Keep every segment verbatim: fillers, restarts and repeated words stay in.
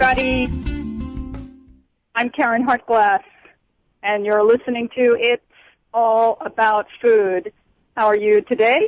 everybody. I'm Karen Hartglass, and you're listening to It's All About Food. How are you today?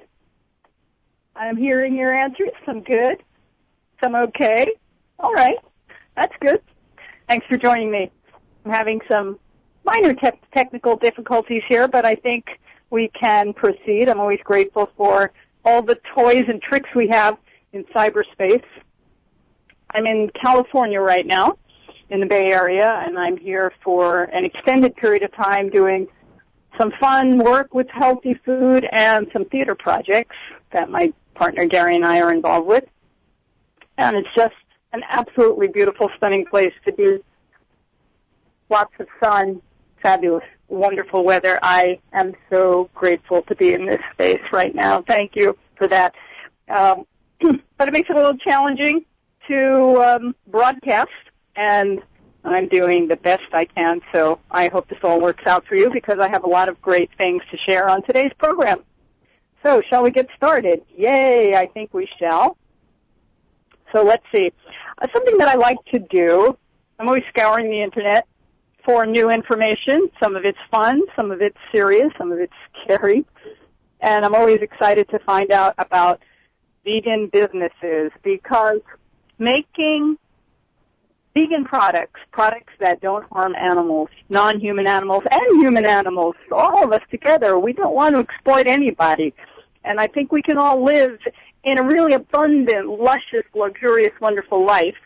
I'm hearing your answers. Some good, some okay. All right, that's good. Thanks for joining me. I'm having some minor te- technical difficulties here, but I think we can proceed. I'm always grateful for all the toys and tricks we have in cyberspace. I'm in California right now, in the Bay Area, and I'm here for an extended period of time doing some fun work with healthy food and some theater projects that my partner Gary and I are involved with. And it's just an absolutely beautiful, stunning place to be. Lots of sun, fabulous, wonderful weather. I am so grateful to be in this space right now. Thank you for that. Um, but it makes it a little challenging to um, broadcast, and I'm doing the best I can, so I hope this all works out for you because I have a lot of great things to share on today's program. So shall we get started? Yay, I think we shall. So let's see. Uh, something that I like to do, I'm always scouring the Internet for new information. Some of it's fun, some of it's serious, some of it's scary, and I'm always excited to find out about vegan businesses because making vegan products, products that don't harm animals, non-human animals and human animals, all of us together, we don't want to exploit anybody. And I think we can all live in a really abundant, luscious, luxurious, wonderful life.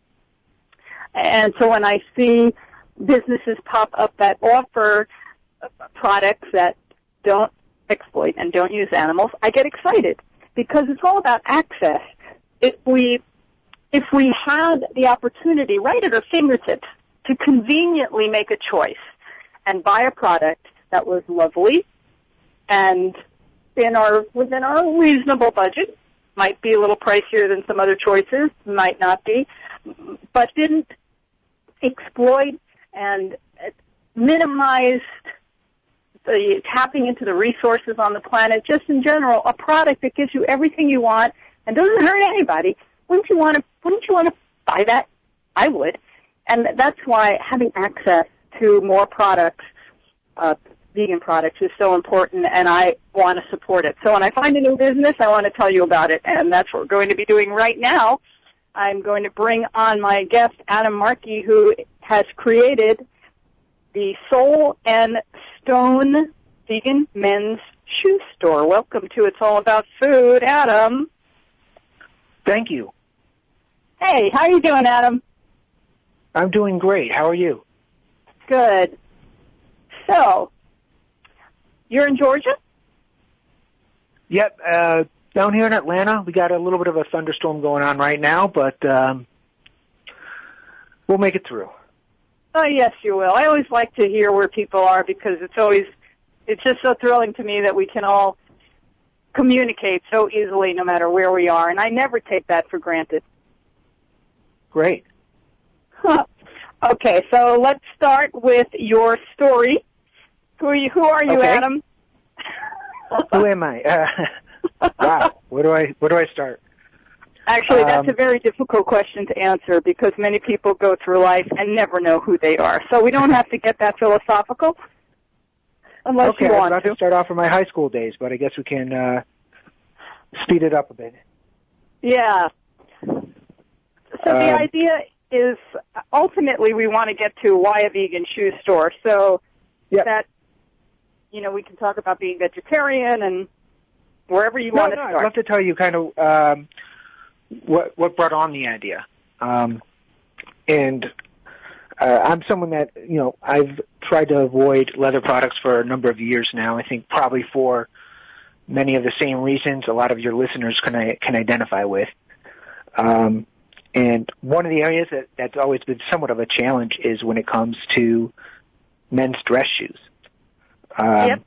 And so when I see businesses pop up that offer products that don't exploit and don't use animals, I get excited because it's all about access. If we If we had the opportunity right at our fingertips to conveniently make a choice and buy a product that was lovely and in our within our reasonable budget, might be a little pricier than some other choices, might not be, but didn't exploit and minimize the tapping into the resources on the planet, just in general, a product that gives you everything you want and doesn't hurt anybody. Wouldn't you want to? Wouldn't you want to buy that? I would, and that's why having access to more products, uh, vegan products, is so important. And I want to support it. So when I find a new business, I want to tell you about it, and that's what we're going to be doing right now. I'm going to bring on my guest, Adam Markey, who has created the Soul and Stone Vegan Men's Shoe Store. Welcome to It's All About Food, Adam. Thank you. Hey, how are you doing, Adam? I'm doing great. How are you? Good. So, you're in Georgia? Yep. Uh, down here in Atlanta, we got a little bit of a thunderstorm going on right now, but um, we'll make it through. Oh, yes, you will. I always like to hear where people are because it's always, it's just so thrilling to me that we can all communicate so easily no matter where we are, and I never take that for granted. Great. Huh. Okay, so let's start with your story. Who are you, who are you okay. Adam? Who am I? Uh, wow. Where do I, where do I start? Actually, that's um, a very difficult question to answer because many people go through life and never know who they are. So we don't have to get that philosophical unless okay, you want I was about to. to start off from my high school days, but I guess we can uh, speed it up a bit. Yeah. So the Um, idea is ultimately we want to get to why a vegan shoe store. So yep. that, you know, we can talk about being vegetarian and wherever you no, want to no, start. I'd love to tell you kind of um, what what brought on the idea. Um, and uh, I'm someone that, you know, I've tried to avoid leather products for a number of years now. I think probably for many of the same reasons a lot of your listeners can can identify with. Um, and one of the areas that, that's always been somewhat of a challenge is when it comes to men's dress shoes. Um, yep.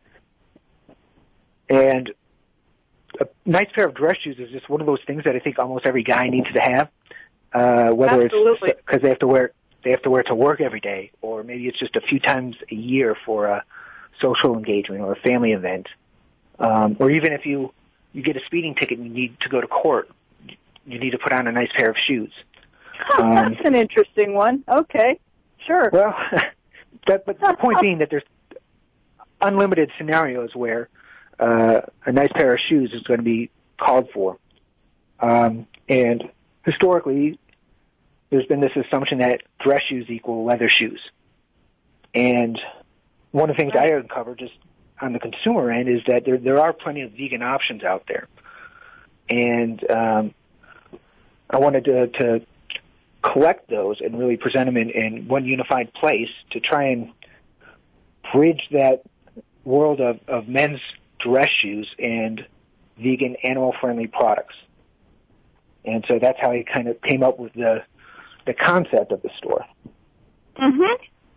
And a nice pair of dress shoes is just one of those things that I think almost every guy needs to have, uh, whether Absolutely. it's because they have to wear they have to wear it to work every day, or maybe it's just a few times a year for a social engagement or a family event, um, or even if you you get a speeding ticket and you need to go to court, you need to put on a nice pair of shoes. Um, That's an interesting one. Okay, sure. Well, that, but the point being that there's unlimited scenarios where uh, a nice pair of shoes is going to be called for. Um, and historically, there's been this assumption that dress shoes equal leather shoes. And one of the things right. I uncovered just on the consumer end is that there there are plenty of vegan options out there. And um, I wanted to, to collect those and really present them in, in one unified place to try and bridge that world of, of men's dress shoes and vegan, animal-friendly products. And so that's how I kind of came up with the the concept of the store. Mm-hmm.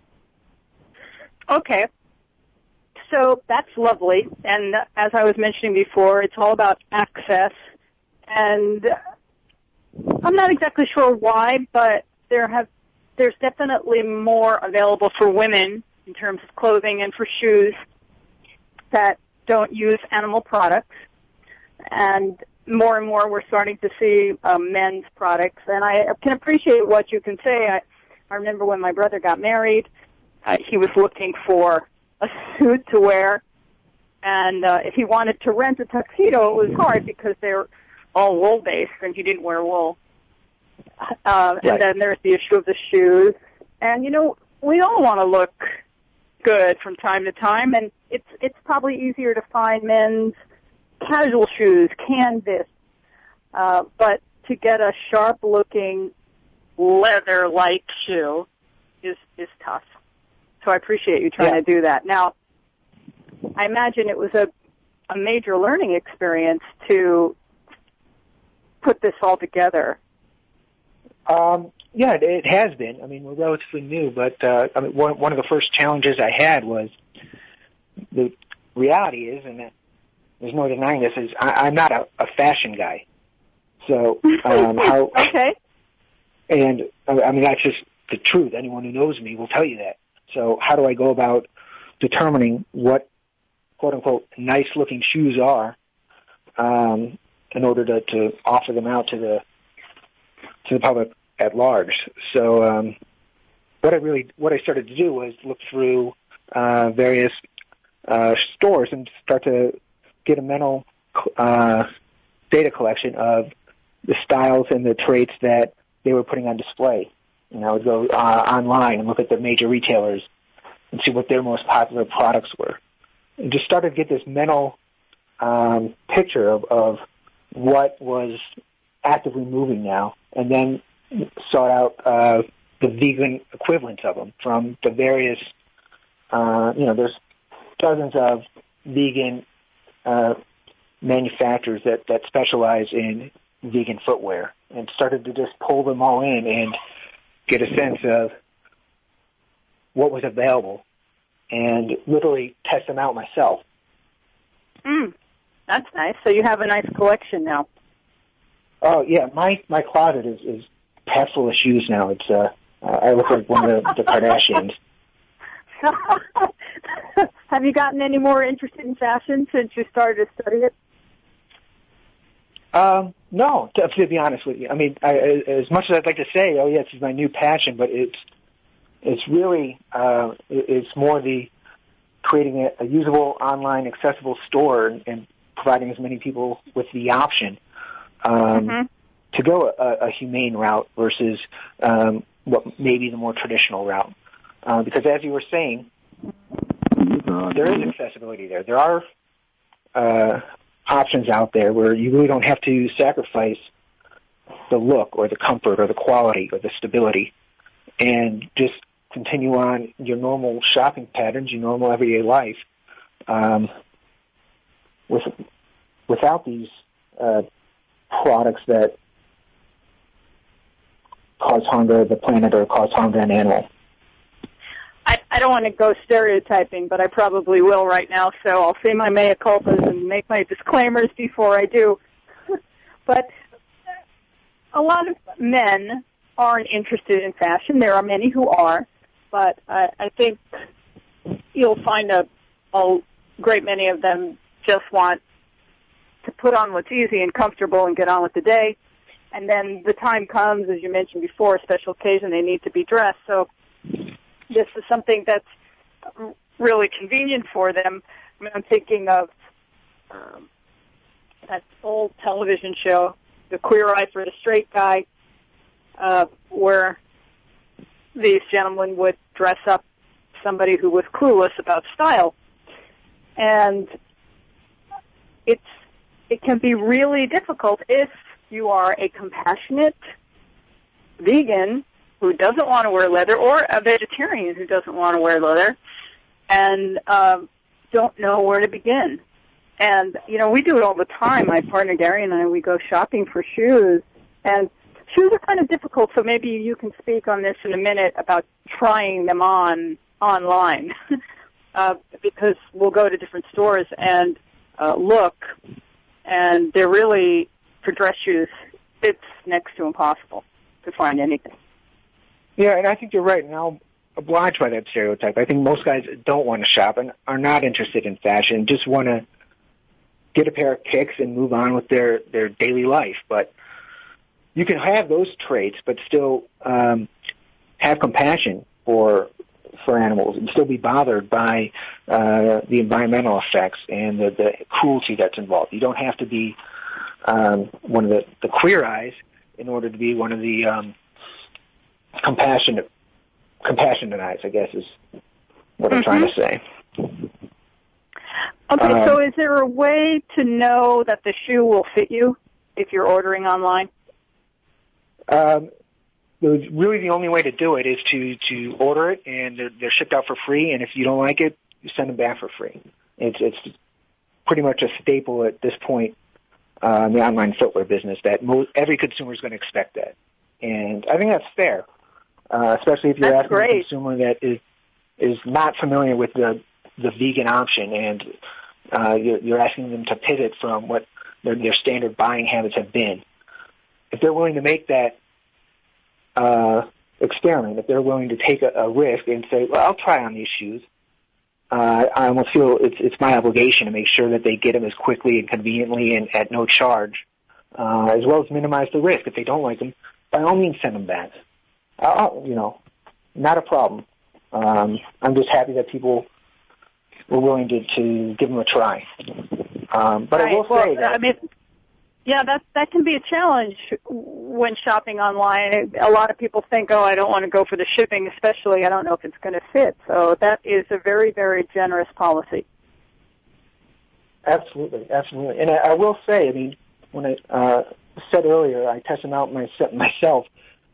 Okay. So that's lovely. And as I was mentioning before, it's all about access. And I'm not exactly sure why, but there have there's definitely more available for women in terms of clothing and for shoes that don't use animal products. And more and more we're starting to see um, men's products. And I can appreciate what you can say. I, I remember when my brother got married, uh, he was looking for a suit to wear. And uh, if he wanted to rent a tuxedo, it was hard because they were all wool-based and he didn't wear wool. Uh, right. And then there's the issue of the shoes. And, you know, we all want to look good from time to time, and it's it's probably easier to find men's casual shoes, canvas, uh, but to get a sharp-looking leather-like shoe is is tough. So I appreciate you trying yeah. to do that. Now, I imagine it was a a major learning experience to put this all together. Um, yeah, it, it has been. I mean, we're relatively new, but uh, I mean, one, one of the first challenges I had was the reality is, and there's no denying this, is I, I'm not a, a fashion guy. So um, how? Okay. And I mean, that's just the truth. Anyone who knows me will tell you that. So how do I go about determining what quote unquote nice looking shoes are um, in order to, to offer them out to the to the public at large? So um, what I really what I started to do was look through uh, various uh, stores and start to get a mental uh, data collection of the styles and the traits that they were putting on display. And I would go uh, online and look at the major retailers and see what their most popular products were. And just started to get this mental um, picture of, of what was actively moving now, and then sought out uh, the vegan equivalents of them from the various, uh, you know, there's dozens of vegan uh, manufacturers that, that specialize in vegan footwear, and started to just pull them all in and get a sense of what was available and literally test them out myself. Mm, that's nice. So you have a nice collection now. Oh, yeah. My, my closet is, is packed full of shoes now. It's uh, I look like one of the, the Kardashians. Have you gotten any more interested in fashion since you started to study it? Um, no, to, to be honest with you. I mean, I, as much as I'd like to say, oh, yeah, this is my new passion, but it's it's really, uh, it's more the creating a, a usable, online, accessible store and, and providing as many people with the option um, mm-hmm. to go a, a humane route versus um, what may be the more traditional route. Uh, because as you were saying, there is accessibility there. There are uh, options out there where you really don't have to sacrifice the look or the comfort or the quality or the stability and just continue on your normal shopping patterns, your normal everyday life um, with, without these uh, products that cause harm to the planet or cause harm to an animal. I, I don't want to go stereotyping, but I probably will right now, so I'll say my mea culpas and make my disclaimers before I do. But a lot of men aren't interested in fashion. There are many who are, but I, I think you'll find a, a great many of them just want to put on what's easy and comfortable and get on with the day. and then the time comes, as you mentioned before, a special occasion, they need to be dressed. So this is something that's really convenient for them. I mean, I'm thinking of um, that old television show, The Queer Eye for the Straight Guy, uh, where these gentlemen would dress up somebody who was clueless about style. And it's it can be really difficult if you are a compassionate vegan who doesn't want to wear leather, or a vegetarian who doesn't want to wear leather, and um, don't know where to begin. And, you know, we do it all the time. My partner Gary and I, we go shopping for shoes, and shoes are kind of difficult, so maybe you can speak on this in a minute about trying them on online, uh, because we'll go to different stores and uh, look, and they're really, for dress shoes, it's next to impossible to find anything. Yeah, and I think you're right, and I'll oblige by that stereotype. I think most guys don't want to shop and are not interested in fashion, just want to get a pair of kicks and move on with their, their daily life. But you can have those traits, but still um, have compassion for for animals and still be bothered by uh, the environmental effects and the, the cruelty that's involved. You don't have to be um, one of the, the queer eyes in order to be one of the um, compassionate compassionate eyes, I guess, is what mm-hmm. I'm trying to say. Okay, um, so is there a way to know that the shoe will fit you if you're ordering online? Um, really the only way to do it is to, to order it, and they're, they're shipped out for free, and if you don't like it, you send them back for free. It's it's pretty much a staple at this point uh, in the online footwear business that most, every consumer is going to expect that. And I think that's fair, uh, especially if you're that's asking great. a consumer that is is not familiar with the, the vegan option, and uh, you're, you're asking them to pivot from what their, their standard buying habits have been. If they're willing to make that uh, experiment, if they're willing to take a, a risk and say, well, I'll try on these shoes, uh, I almost feel it's, it's my obligation to make sure that they get them as quickly and conveniently and at no charge, uh, as well as minimize the risk. If they don't like them, by all means send them back. I'll, you know, not a problem. Um, I'm just happy that people were willing to, to give them a try. Um, but right. I will well, say that... I mean, yeah, that that can be a challenge when shopping online. A lot of people think, oh, I don't want to go for the shipping, especially I don't know if it's going to fit. So that is a very, very generous policy. Absolutely, absolutely. And I, I will say, I mean, when I uh, said earlier, I tested them out myself, myself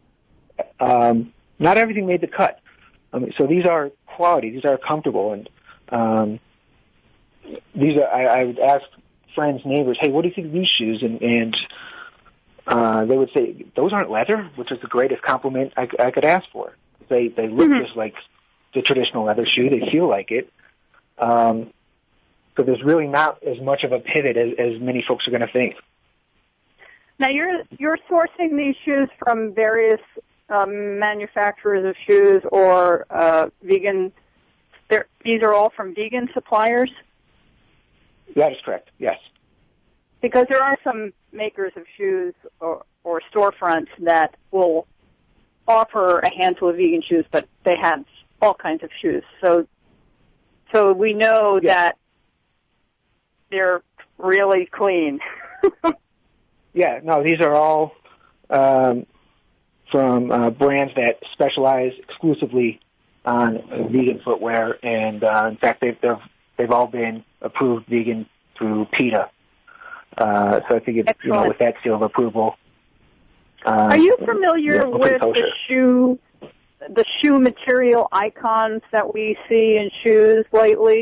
um, not everything made the cut. I mean, so these are quality, these are comfortable, and um, these are, I, I would ask friends, neighbors, hey, what do you think of these shoes? And, and uh, they would say, those aren't leather, which is the greatest compliment I, I could ask for. They they look mm-hmm. just like the traditional leather shoe. They feel like it. Um, so there's really not as much of a pivot as, as many folks are going to think. Now, you're you're sourcing these shoes from various um, manufacturers of shoes or uh, vegan. These are all from vegan suppliers? That is correct, yes. Because there are some makers of shoes or, or storefronts that will offer a handful of vegan shoes, but they have all kinds of shoes. So so we know yes. that they're really clean. Yeah, no, these are all um, from uh, brands that specialize exclusively on uh, vegan footwear, and uh, in fact, they've, they've they've all been approved vegan through PETA. Uh, so I think it, you know, with that seal of approval. Uh, Are you familiar with the shoe, the shoe material icons that we see in shoes lately?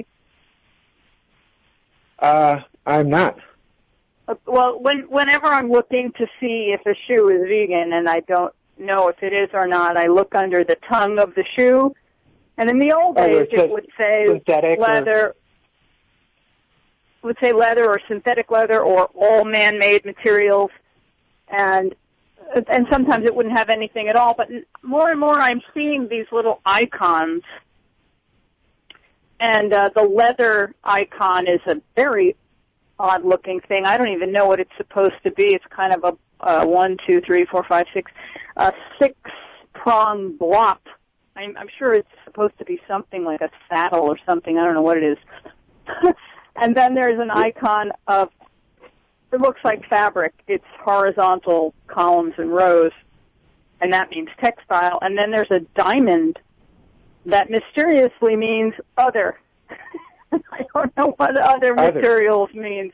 Uh, I'm not. Well, when, whenever I'm looking to see if a shoe is vegan and I don't know if it is or not, I look under the tongue of the shoe. And in the old days, it would say leather, would say leather or synthetic leather or all man-made materials, and and sometimes it wouldn't have anything at all. But more and more, I'm seeing these little icons, and uh, the leather icon is a very odd-looking thing. I don't even know what it's supposed to be. It's kind of a uh, one, two, three, four, five, six, uh, six-prong blop. I'm, I'm sure it's supposed to be something like a saddle or something. I don't know what it is. And then there's an icon of, it looks like fabric. It's horizontal columns and rows, and that means textile. And then there's a diamond that mysteriously means other. I don't know what other, other. materials means.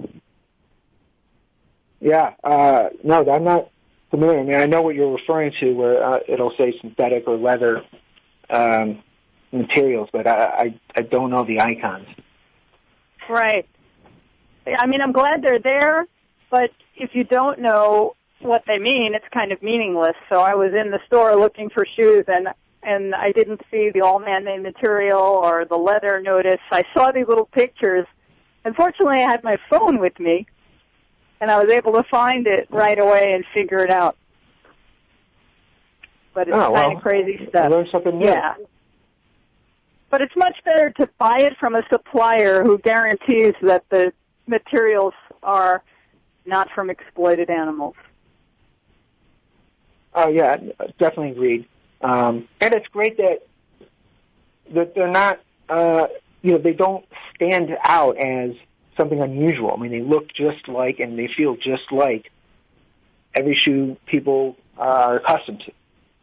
Yeah, uh, no, I'm not familiar. I mean, I know what you're referring to, where uh, it'll say synthetic or leather um, materials, but I, I, I don't know the icons. Right. I mean, I'm glad they're there, but if you don't know what they mean, it's kind of meaningless. So I was in the store looking for shoes, and and I didn't see the all man-made material or the leather notice. I saw these little pictures. Unfortunately, I had my phone with me, and I was able to find it right away and figure it out. But it's oh, kind well, of crazy stuff. I learned something new. Yeah. But it's much better to buy it from a supplier who guarantees that the materials are not from exploited animals. Oh, yeah, definitely agreed. Um, and it's great that that they're not, uh, you know, they don't stand out as something unusual. I mean, they look just like and they feel just like every shoe people are accustomed to.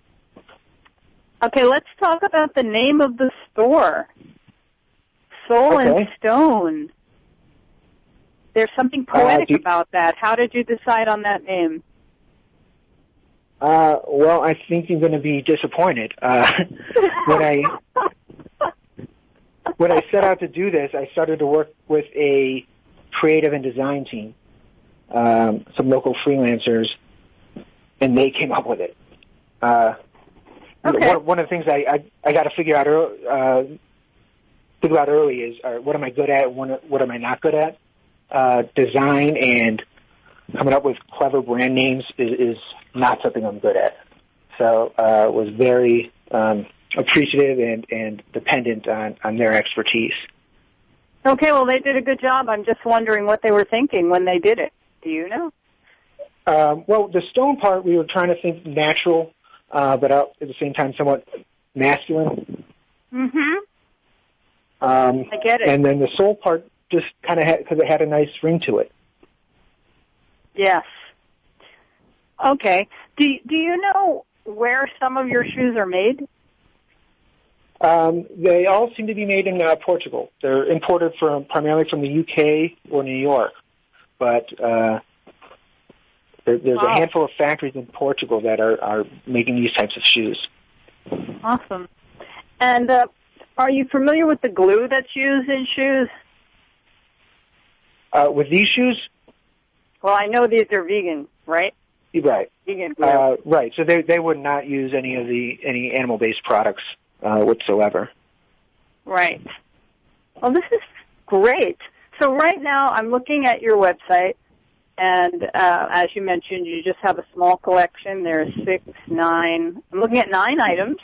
Okay, let's talk about the name of the store. Soul okay. and Stone. There's something poetic uh, you, about that. How did you decide on that name? Uh, well, I think you're going to be disappointed. Uh, when I when I set out to do this, I started to work with a creative and design team, um, some local freelancers, and they came up with it. Uh, okay. one, one of the things I I, I got to figure out early, uh, figure out early is uh, what am I good at, what, what am I not good at. Uh, design and coming up with clever brand names is, is not something I'm good at. So I uh, was very um, appreciative and, and dependent on, on their expertise. Okay, well, they did a good job. I'm just wondering what they were thinking when they did it. Do you know? Um, well, the stone part, we were trying to think natural, uh, but at the same time somewhat masculine. Mm-hmm. Um, I get it. And then the soul part just kind of had, because it had a nice ring to it. Yes. Okay. Do Do you know where some of your shoes are made? Um, they all seem to be made in uh, Portugal. They're imported from primarily from the U K or New York, but uh, there, there's wow. a handful of factories in Portugal that are, are making these types of shoes. Awesome. And uh, are you familiar with the glue that's used in shoes? Uh, with these shoes? Well, I know these are vegan, right? Right. Vegan glue. Uh, right. So they they would not use any of the any animal based products uh, whatsoever. Right. Well, this is great. So right now I'm looking at your website, and uh, as you mentioned, you just have a small collection. There's six, nine. I'm looking at nine items,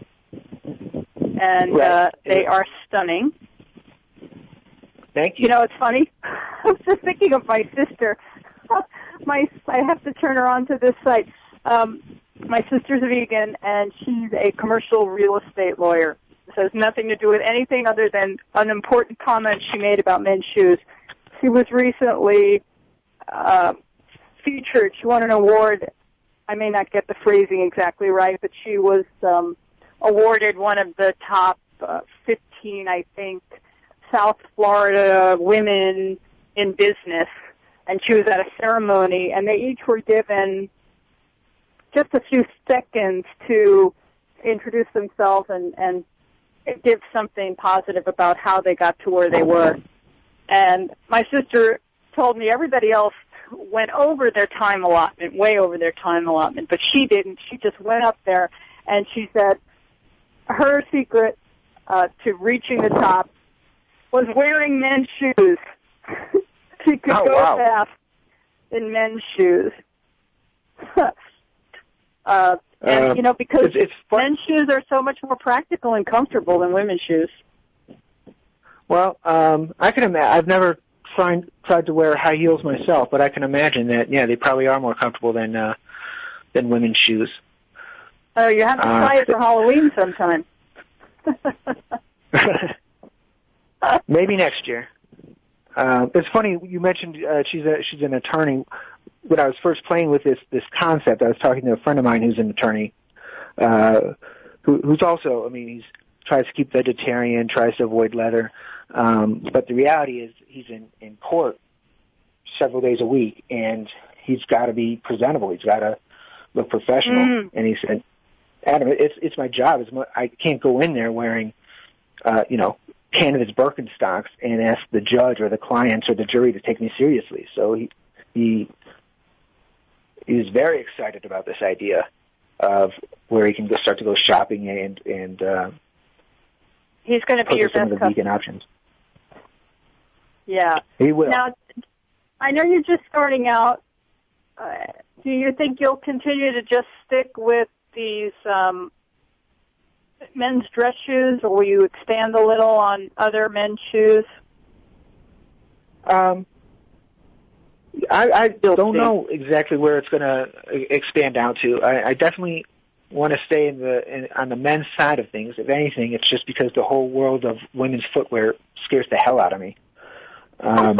and right. uh, they are stunning. Thank you. You know, it's funny. I was just thinking of my sister. My, I have to turn her on to this site. Um, my sister's a vegan, and she's a commercial real estate lawyer. This has nothing to do with anything other than an important comment she made about men's shoes. She was recently uh, featured. She won an award. I may not get the phrasing exactly right, but she was um, awarded one of the top uh, fifteen, I think, South Florida women in business. And she was at a ceremony, and they each were given just a few seconds to introduce themselves and, and give something positive about how they got to where they were. And my sister told me everybody else went over their time allotment, way over their time allotment, but she didn't. She just went up there, and she said her secret uh, to reaching the top was wearing men's shoes. She could oh, go wow. fast in men's shoes. uh, and, uh, you know, because it's, it's men's shoes are so much more practical and comfortable than women's shoes. Well, um, I can imagine. I've never find, tried to wear high heels myself, but I can imagine that, yeah, they probably are more comfortable than uh, than women's shoes. Oh, you have to try uh, it for Halloween sometime. Maybe next year. Uh, it's funny you mentioned uh, she's a, she's an attorney. When I was first playing with this this concept, I was talking to a friend of mine who's an attorney, uh, who, who's also, I mean, he's tries to keep vegetarian, tries to avoid leather, um, but the reality is he's in, in court several days a week, and he's got to be presentable. He's got to look professional. Mm. And he said, Adam, it's it's my job. It's my, I can't go in there wearing, uh, you know, candidates Birkenstocks and ask the judge or the clients or the jury to take me seriously. So he he he was very excited about this idea of where he can go start to go shopping and and uh, he's going to be your best some of the vegan options. Yeah, he will. Now, I know you're just starting out. Uh, do you think you'll continue to just stick with these um, men's dress shoes, or will you expand a little on other men's shoes? Um, I, I don't know exactly where it's going to expand out to. I, I definitely want to stay in the in, on the men's side of things. If anything, it's just because the whole world of women's footwear scares the hell out of me. Um,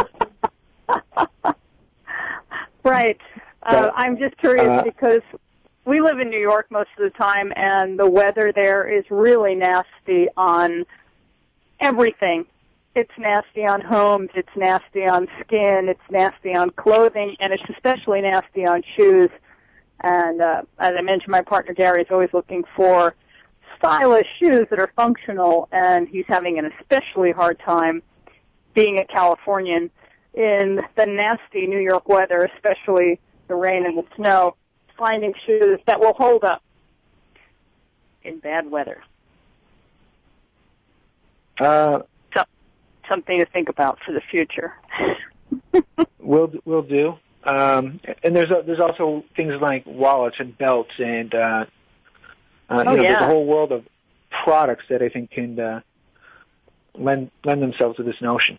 right. Uh, but, I'm just curious uh, because we live in New York most of the time, and the weather there is really nasty on everything. It's nasty on homes, it's nasty on skin, it's nasty on clothing, and it's especially nasty on shoes. And uh, as I mentioned, my partner Gary is always looking for stylish shoes that are functional, and he's having an especially hard time being a Californian in the nasty New York weather, especially the rain and the snow, finding shoes that will hold up in bad weather. Uh, so, something to think about for the future. we'll we'll do. Um, and there's a, there's also things like wallets and belts and uh, uh, oh, you know, yeah. there's a whole world of products that I think can uh, lend lend themselves to this notion.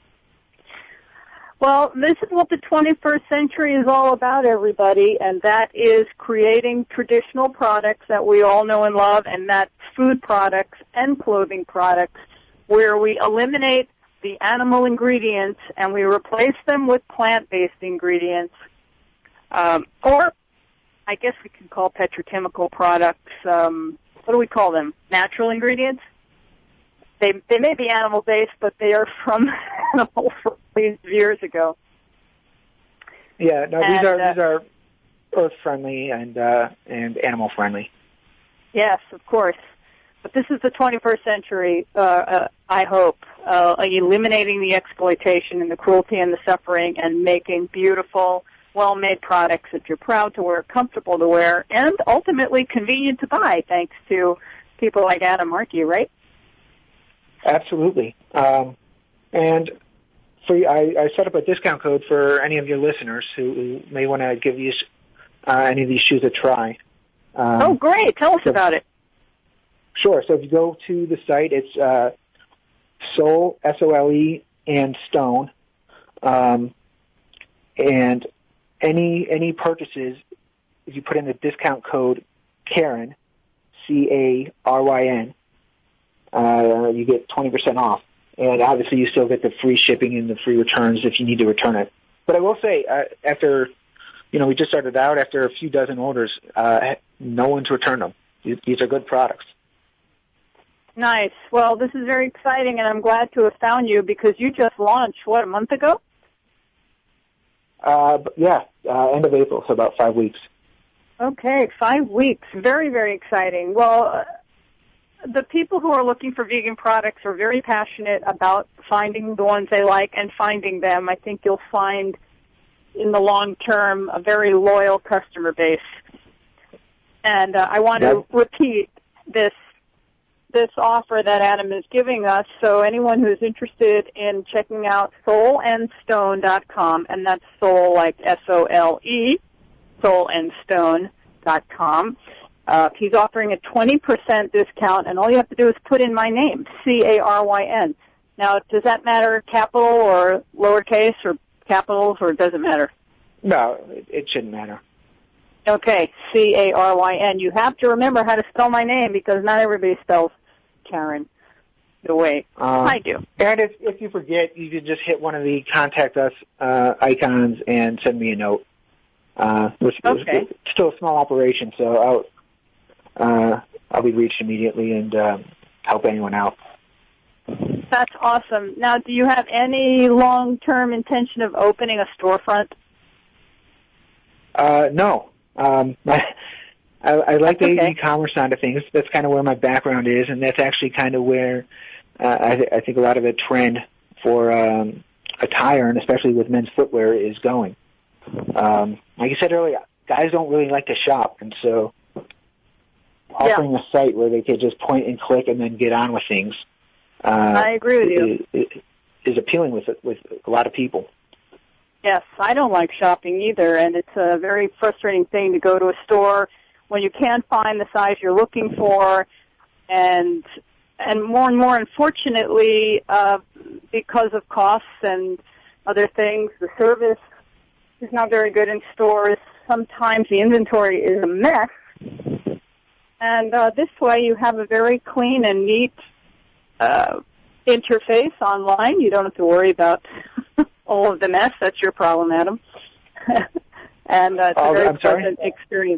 Well, this is what the twenty-first century is all about, everybody, and that is creating traditional products that we all know and love, and that's food products and clothing products, where we eliminate the animal ingredients and we replace them with plant-based ingredients, um, or I guess we can call petrochemical products, um, what do we call them, natural ingredients? They they may be animal-based, but they are from animals from years ago. Yeah, no, and, these are uh, these are earth-friendly and uh, and animal-friendly. Yes, of course. But this is the twenty-first century, uh, uh, I hope, uh, eliminating the exploitation and the cruelty and the suffering and making beautiful, well-made products that you're proud to wear, comfortable to wear, and ultimately convenient to buy, thanks to people like Adam Markey, right? Absolutely. Um, and for I, I set up a discount code for any of your listeners who, who may want to give these uh, any of these shoes a try. Um, oh, great. Tell us so, about it. Sure. So if you go to the site, it's uh, Sole, S O L E, and Stone. Um, and any any purchases, if you put in the discount code Karen, C A R Y N, uh, you get twenty percent off. And obviously you still get the free shipping and the free returns if you need to return it. But I will say, uh, after, you know, we just started out, after a few dozen orders, uh, no one's returned them. These are good products. Nice. Well, this is very exciting, and I'm glad to have found you because you just launched, what, a month ago? Uh, yeah, uh, end of April, so about five weeks. Okay, five weeks. Very, very exciting. Well, uh, the people who are looking for vegan products are very passionate about finding the ones they like and finding them. I think you'll find in the long term a very loyal customer base. And uh, I want to yep. repeat this this offer that Adam is giving us. So anyone who's interested in checking out sole and stone dot com, and that's Sole like S O L E, sole and stone dot com. Uh, he's offering a twenty percent discount, and all you have to do is put in my name, C A R Y N. Now, does that matter, capital or lowercase or capitals, or does it matter? No, it, it shouldn't matter. Okay, C A R Y N. You have to remember how to spell my name because not everybody spells Karen the way um, I do. And if, if you forget, you can just hit one of the contact us uh, icons and send me a note. Uh, it's, okay. It's still a small operation, so I'll, uh, I'll be reached immediately and uh, help anyone out. That's awesome. Now, do you have any long-term intention of opening a storefront? Uh, no. Um, I, I like the okay. e-commerce side of things. That's kind of where my background is, and that's actually kind of where uh, I, th- I think a lot of the trend for um, attire, and especially with men's footwear, is going. Um, like you said earlier, guys don't really like to shop, and so offering yeah. a site where they could just point and click and then get on with things uh, I agree with you. Is, is appealing with with a lot of people. Yes, I don't like shopping either, and it's a very frustrating thing to go to a store when you can't find the size you're looking for, and and more and more, unfortunately, uh, because of costs and other things, the service is not very good in stores. Sometimes the inventory is a mess, and uh, this way you have a very clean and neat uh, interface online. You don't have to worry about all of the mess. That's your problem, Adam. and uh, it's oh, a very I'm sorry? pleasant experience.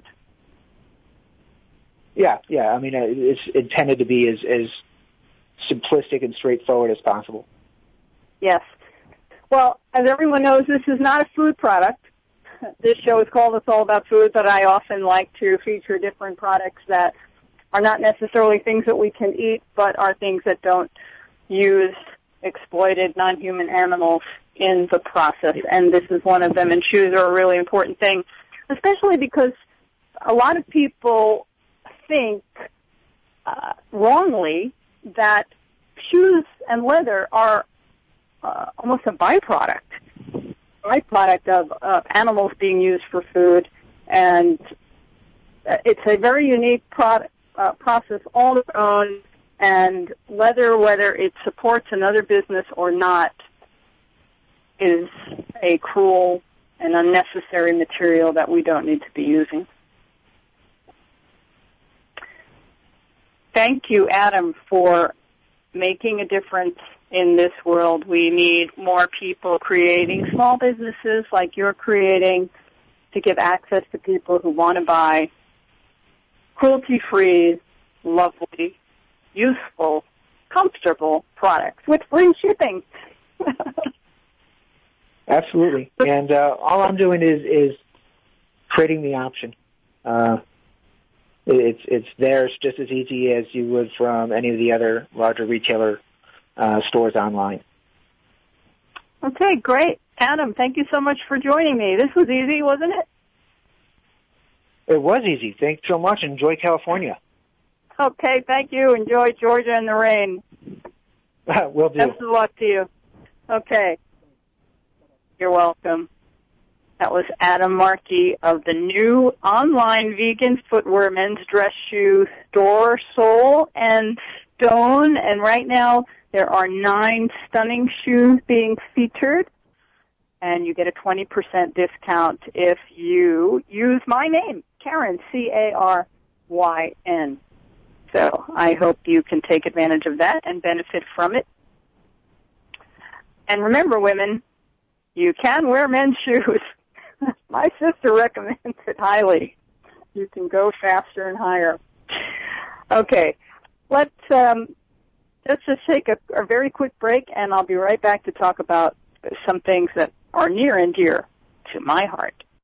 Yeah, yeah. I mean, uh, it's intended to be as, as simplistic and straightforward as possible. Yes. Well, as everyone knows, this is not a food product. This show is called It's All About Food, but I often like to feature different products that are not necessarily things that we can eat, but are things that don't use exploited non-human animals in the process, and this is one of them, and shoes are a really important thing, especially because a lot of people think uh, wrongly that shoes and leather are uh, almost a byproduct, byproduct of, of animals being used for food, and it's a very unique product, uh, process all its own, and leather, whether it supports another business or not, is a cruel and unnecessary material that we don't need to be using. Thank you, Adam, for making a difference in this world. We need more people creating small businesses like you're creating to give access to people who want to buy cruelty-free, lovely, useful, comfortable products with free shipping. Absolutely. And uh, all I'm doing is, is creating the option. Uh, it's it's theirs just as easy as you would from any of the other larger retailer uh, stores online. Okay, great. Adam, thank you so much for joining me. This was easy, wasn't it? It was easy. Thanks so much. Enjoy California. Okay, thank you. Enjoy Georgia and the rain. Will do. Best of luck to you. Okay. You're welcome. That was Adam Markey of the new online vegan footwear men's dress shoe store, Soul and Stone. And right now there are nine stunning shoes being featured. And you get a twenty percent discount if you use my name, Karen, C A R Y N. So I hope you can take advantage of that and benefit from it. And remember, women, you can wear men's shoes. My sister recommends it highly. You can go faster and higher. Okay, let's um, let's just take a, a very quick break, and I'll be right back to talk about some things that are near and dear to my heart.